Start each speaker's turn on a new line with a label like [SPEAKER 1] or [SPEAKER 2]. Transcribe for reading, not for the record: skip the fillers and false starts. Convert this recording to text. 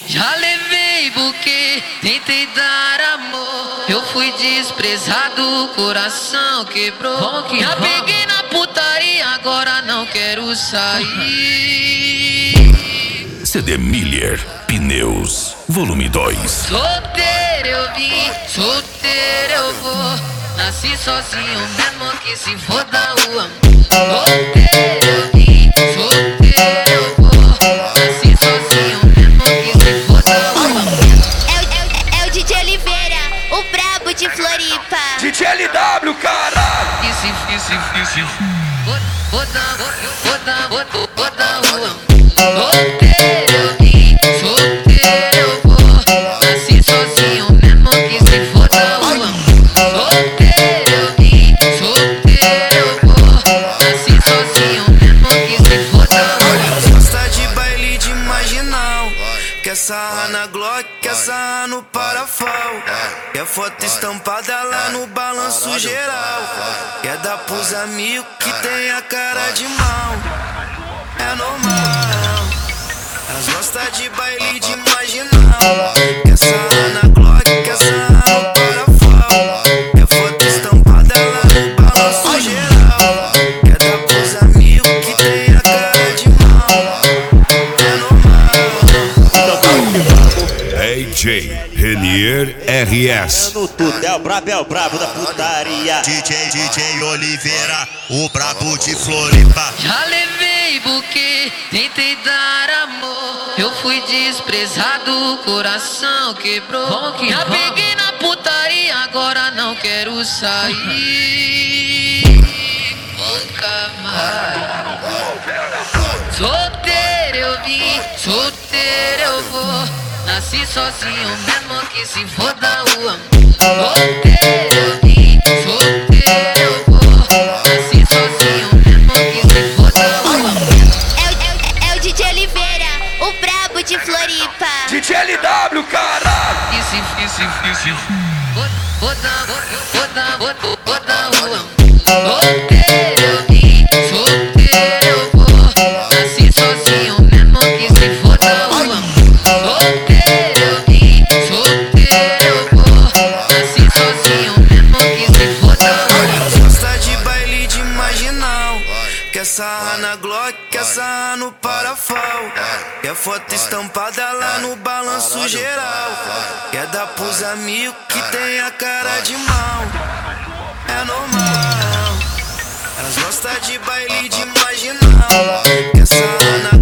[SPEAKER 1] Já levei buquê, tentei dar amor. Eu fui desprezado, o coração quebrou. Já peguei na putaria, agora não quero sair.
[SPEAKER 2] CD Miller Pneus, volume 2.
[SPEAKER 1] Solteiro eu vim, solteiro eu vou. Nasci sozinho mesmo que se foda o amor. Solteiro eu vim, solteiro eu vou. Nasci sozinho mesmo que se foda o amor.
[SPEAKER 3] É o DJ Oliveira, o brabo de Floripa.
[SPEAKER 4] DJ LW, caralho.
[SPEAKER 1] Foda o amor. Solteiro eu vim, solteiro eu vou. Nasci sozinho mesmo que se foda o amor. Solteiro eu vim, solteiro eu vou. Nasci sozinho mesmo que se foda o amor.
[SPEAKER 5] Gosta de baile de marginal, quer sarrar na Glock, quer sarrar no parafal. Quer foto estampada lá no balanço geral. Quer dar pros amigos que tem a cara de mal. É normal. Elas gostam de baile de marginal, quer sarrar na Glock, quer sarrar no parafal. Quer foto estampada lá no balanço geral. Quer dar pros amigos que tem a cara de mal. É normal.
[SPEAKER 2] AJ Renier RS.
[SPEAKER 6] No tudo é o brabo da putaria.
[SPEAKER 7] DJ Oliveira, o brabo de Floripa.
[SPEAKER 1] Já levei buquê, tentei dar amor. Eu fui desprezado, o coração quebrou. Já peguei na putaria, agora não quero sair. Nunca mais. Solteiro eu vim, solteiro eu vou. Nasci sozinho mesmo que se foda o amor. Solteiro eu vim, solteiro eu vou. Nasci sozinho mesmo que se foda o amor.
[SPEAKER 3] É o DJ Oliveira, o brabo de Floripa.
[SPEAKER 4] DJ LW, caralho.
[SPEAKER 1] Foda o amor. Solteiro eu vim, solteiro eu vou. Nasci sozinho mesmo que se foda o amor. Solteiro eu vim, solteiro eu vou. Nasci sozinho mesmo que se foda o amor.
[SPEAKER 5] Gosta de baile de marginal, quer sarrar na Glock, quer sarrar no parafal. Quer foto estampada lá no balanço geral. Quer dar pros amigos que tem a cara de mal. É normal. Elas gostam de baile de marginal, quer sarrar na